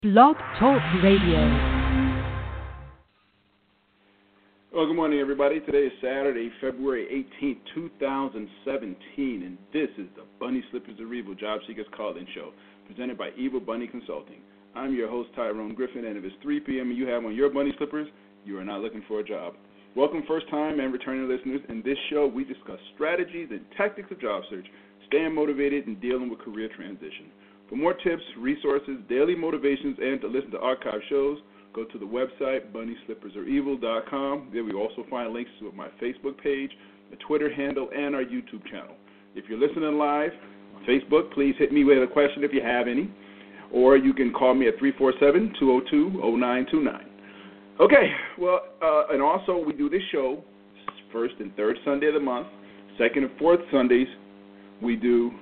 Blog Talk Radio. Well, good morning, everybody. Today is Saturday, February 18th, 2017, and this is the Bunny Slippers of Evil Job Seekers Call-In Show, presented by Evil Bunny Consulting. I'm your host, Tyrone Griffin, and if it's 3 p.m. and you have on your bunny slippers, you are not looking for a job. Welcome, first-time and returning listeners. In this show, we discuss strategies and tactics of job search, staying motivated, and dealing with career transition. For more tips, resources, daily motivations, and to listen to archive shows, go to the website, bunnyslippersarevil.com. There we also find links to my Facebook page, the Twitter handle, and our YouTube channel. If you're listening live on Facebook, please hit me with a question if you have any, or you can call me at 347-202-0929. Okay, well, and also we do this show first and third Sunday of the month. Second and fourth Sundays, we do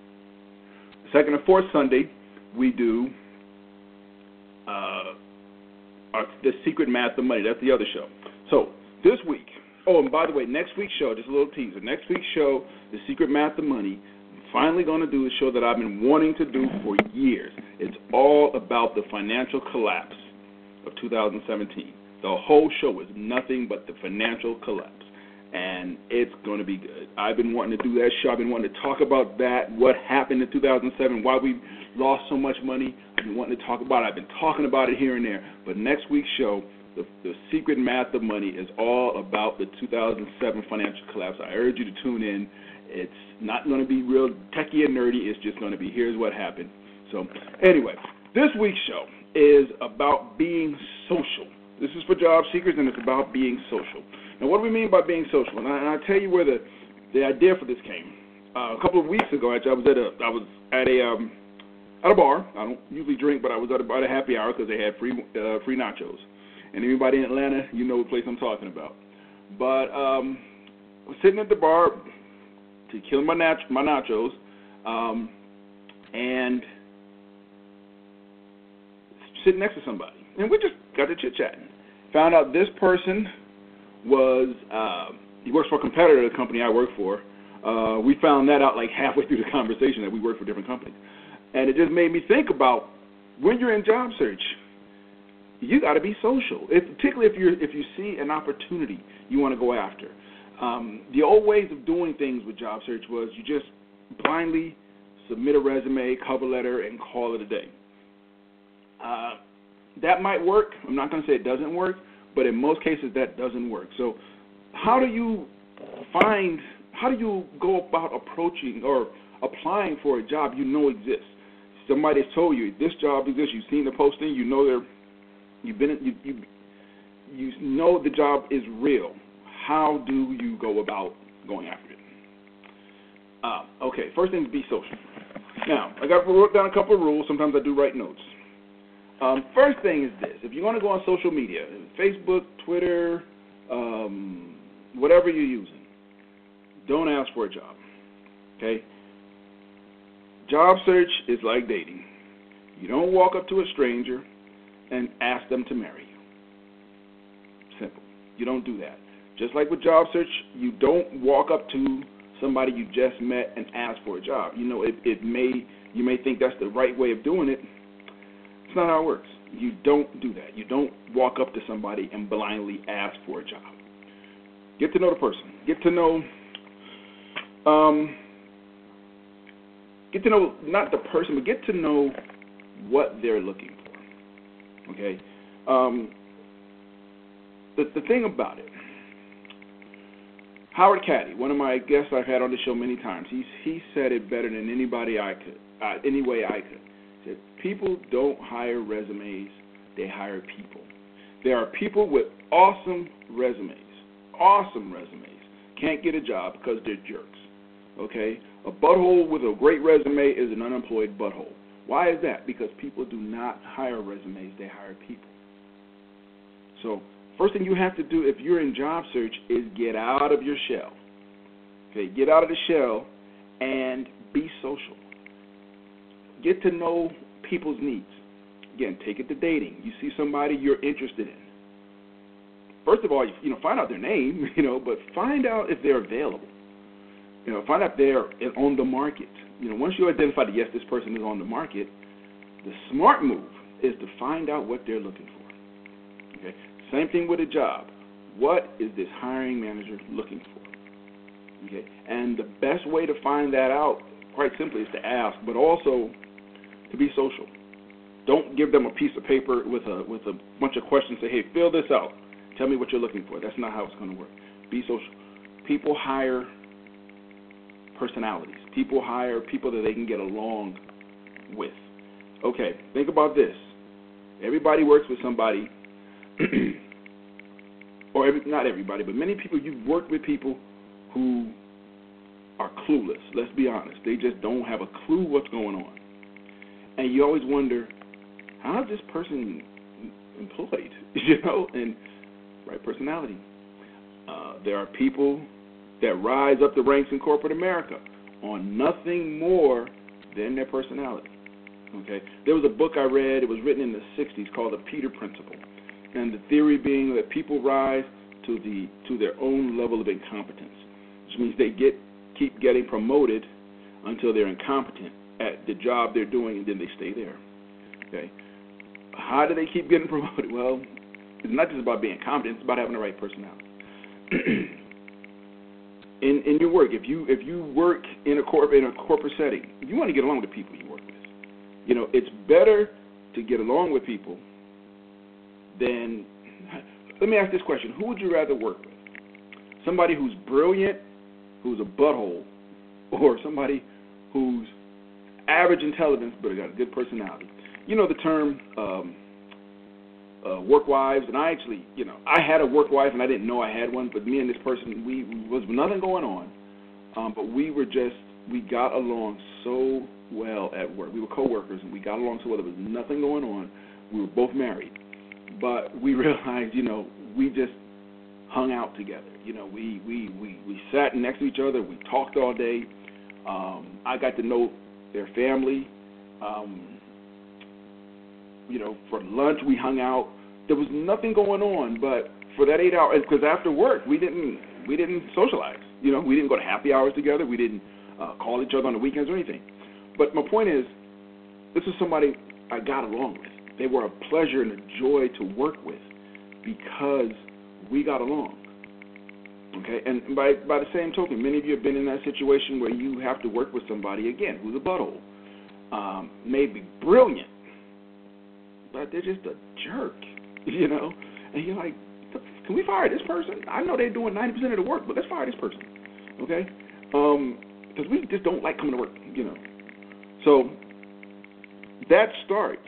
the Secret Math of Money. That's the other show. So this week, and by the way, next week's show, just a little teaser. Next week's show, the Secret Math of Money, I'm finally going to do a show that I've been wanting to do for years. It's all about the financial collapse of 2017. The whole show is nothing but the financial collapse, and it's going to be good. I've been wanting to do that show. I've been wanting to talk about that, what happened in 2007, why we lost so much money. I've been wanting to talk about it. I've been talking about it here and there. But next week's show, the Secret Math of Money, is all about the 2007 financial collapse. I urge you to tune in. It's not going to be real techie and nerdy. It's just going to be, here's what happened. So anyway, this week's show is about being social. This is for job seekers, and it's about being social. Now, what do we mean by being social? And I'll tell you where the idea for this came. A couple of weeks ago, actually, I was at a bar. I don't usually drink, but I was at about a happy hour because they had free nachos. And anybody in Atlanta, you know the place I'm talking about. But I was sitting at the bar to kill my nachos, and sitting next to somebody. And we just got to chit-chatting. Found out this person he works for a competitor of the company I work for. We found that out like halfway through the conversation, that we work for different companies. And it just made me think about, when you're in job search, you got to be social, particularly if you see an opportunity you want to go after. The old ways of doing things with job search was you just blindly submit a resume, cover letter, and call it a day. That might work. I'm not going to say it doesn't work, but in most cases that doesn't work. So how do you go about approaching or applying for a job you know exists? Somebody's told you this job exists. You've seen the posting. You know you know the job is real. How do you go about going after it? Okay, first thing is be social. Now, I wrote down a couple of rules. Sometimes I do write notes. First thing is this: if you're going to go on social media, Facebook, Twitter, whatever you're using, don't ask for a job. Okay? Job search is like dating. You don't walk up to a stranger and ask them to marry you. Simple. You don't do that. Just like with job search, you don't walk up to somebody you just met and ask for a job. You know, you may think that's the right way of doing it. It's not how it works. You don't do that. You don't walk up to somebody and blindly ask for a job. Get to know the person. Get to know not the person, but get to know what they're looking for. Okay? The thing about it, Howard Caddy, one of my guests I've had on the show many times, he said it better than anybody I could, any way I could. He said, people don't hire resumes, they hire people. There are people with awesome resumes, can't get a job because they're jerks. Okay? A butthole with a great resume is an unemployed butthole. Why is that? Because people do not hire resumes, they hire people. So, first thing you have to do if you're in job search is get out of your shell. Okay, get out of the shell and be social. Get to know people's needs. Again, take it to dating. You see somebody you're interested in. First of all, find out their name, but find out if they're available. Find out if they're on the market. Once you identify that, yes, this person is on the market, the smart move is to find out what they're looking for. Okay. Same thing with a job. What is this hiring manager looking for? Okay. And the best way to find that out, quite simply, is to ask, but also to be social. Don't give them a piece of paper with a bunch of questions. Say, hey, fill this out. Tell me what you're looking for. That's not how it's going to work. Be social. People hire personalities. People hire people that they can get along with. Okay, think about this. Everybody works with somebody, or not everybody, but many people, you've worked with people who are clueless. Let's be honest. They just don't have a clue what's going on. And you always wonder, how is this person employed? And right personality. There are people that rise up the ranks in corporate America on nothing more than their personality. Okay, there was a book I read. It was written in the 60s called The Peter Principle, and the theory being that people rise to their own level of incompetence, which means they keep getting promoted until they're incompetent at the job they're doing, and then they stay there. Okay, how do they keep getting promoted? Well, it's not just about being competent; it's about having the right personality. In your work, if you work in a corporate setting, you want to get along with the people you work with. It's better to get along with people than. Let me ask this question: who would you rather work with? Somebody who's brilliant, who's a butthole, or somebody who's average intelligence but got a good personality? The term work wives, and I actually, I had a work wife and I didn't know I had one, but me and this person, we was nothing going on, but we got along so well at work. We were co-workers and we got along so well. There was nothing going on. We were both married, but we realized, we just hung out together. We sat next to each other. We talked all day. I got to know their family. For lunch we hung out. There was nothing going on, but for that 8 hours, because after work we didn't socialize. We didn't go to happy hours together. We didn't call each other on the weekends or anything. But my point is, this is somebody I got along with. They were a pleasure and a joy to work with because we got along. Okay, and by the same token, many of you have been in that situation where you have to work with somebody, again, who's a butthole. Maybe brilliant, but they're just a jerk, And you're like, can we fire this person? I know they're doing 90% of the work, but let's fire this person, okay? Because we just don't like coming to work, So that starts.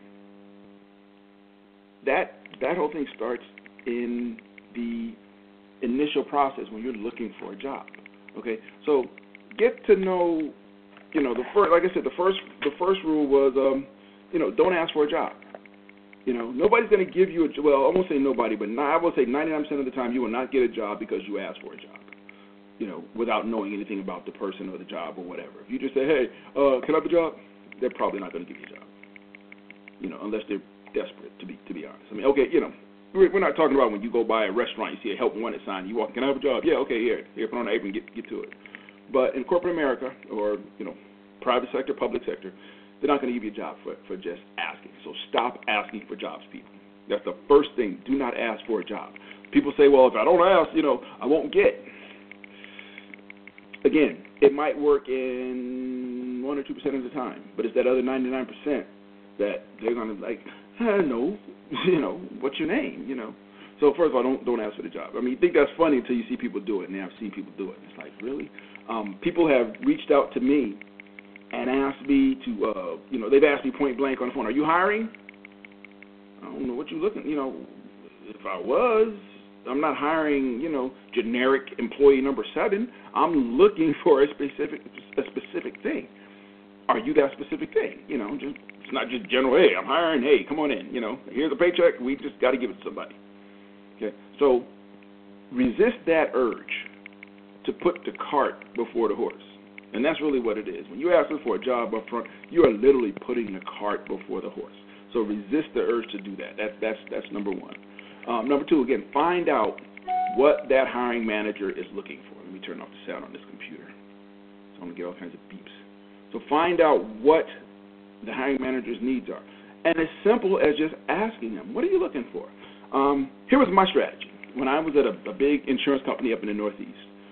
That whole thing starts in the initial process when you're looking for a job, okay? So get to know, like I said, the first rule was, don't ask for a job. Nobody's going to give you I won't say nobody, but I will say 99% of the time you will not get a job because you asked for a job, without knowing anything about the person or the job or whatever. If you just say, hey, can I have a job? They're probably not going to give you a job, unless they're desperate, to be honest. I mean, okay, we're not talking about when you go by a restaurant, you see a help wanted sign, you walk, can I have a job? Yeah, okay, here, put on the apron, get to it. But in corporate America or, private sector, public sector, they're not going to give you a job for just asking. So stop asking for jobs, people. That's the first thing. Do not ask for a job. People say, well, if I don't ask, I won't get. Again, it might work in 1 or 2% of the time, but it's that other 99% that they're going to like, no, what's your name, So first of all, don't ask for the job. I mean, you think that's funny until you see people do it, and I've seen people do it. It's like, really? People have reached out to me and asked me to, they've asked me point blank on the phone, are you hiring? I don't know what you're looking, if I was, I'm not hiring, generic employee number 7. I'm looking for a specific thing. Are you that specific thing? It's not just general, hey, I'm hiring, hey, come on in, here's a paycheck, we just got to give it to somebody. Okay, so resist that urge to put the cart before the horse. And that's really what it is. When you ask them for a job up front, you are literally putting the cart before the horse. So resist the urge to do that. That's number one. Number two, again, find out what that hiring manager is looking for. Let me turn off the sound on this computer. So I'm going to get all kinds of beeps. So find out what the hiring manager's needs are. And as simple as just asking them, what are you looking for? Here was my strategy. When I was at a big insurance company up in the Northeast,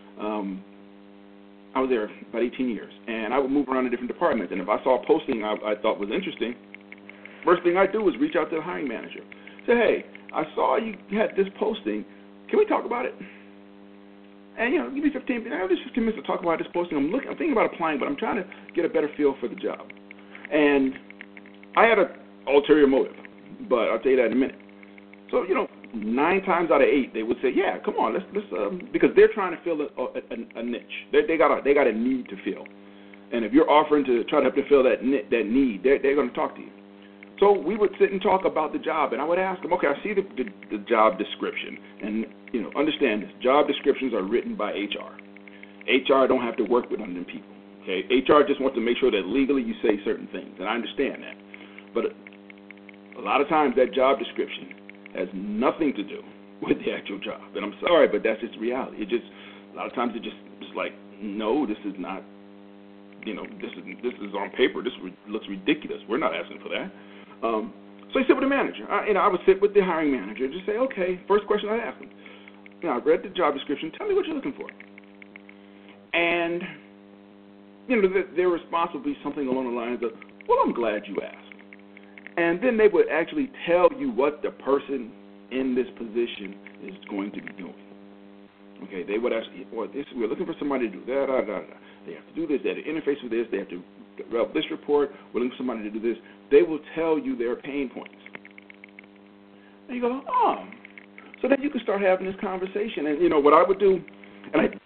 I was there about 18 years, and I would move around to different departments. And if I saw a posting I thought was interesting, first thing I'd do was reach out to the hiring manager. Say, hey, I saw you had this posting. Can we talk about it? And, give me 15 minutes to talk about this posting. I'm thinking about applying, but I'm trying to get a better feel for the job. And I had an ulterior motive, but I'll tell you that in a minute. So, 9 times out of 8, they would say, yeah, come on, let's because they're trying to fill a niche. They got a need to fill. And if you're offering to try to help them fill that need, they're going to talk to you. So we would sit and talk about the job, and I would ask them, okay, I see the job description, and, understand this. Job descriptions are written by HR. HR don't have to work with them people, okay? HR just wants to make sure that legally you say certain things, and I understand that. But a lot of times that job description has nothing to do with the actual job. And I'm sorry, but that's just reality. A lot of times it's like, no, this is not, this is on paper. This looks ridiculous. We're not asking for that. So I sit with the manager. I would sit with the hiring manager and just say, okay, first question I'd ask them. I read the job description. Tell me what you're looking for. And, their response would be something along the lines of, well, I'm glad you asked. And then they would actually tell you what the person in this position is going to be doing. Okay, they would actually, we're looking for somebody to do that, They have to do this. They have to interface with this. They have to develop this report. We're looking for somebody to do this. They will tell you their pain points. And you go, oh. So then you can start having this conversation. And, what I would do, and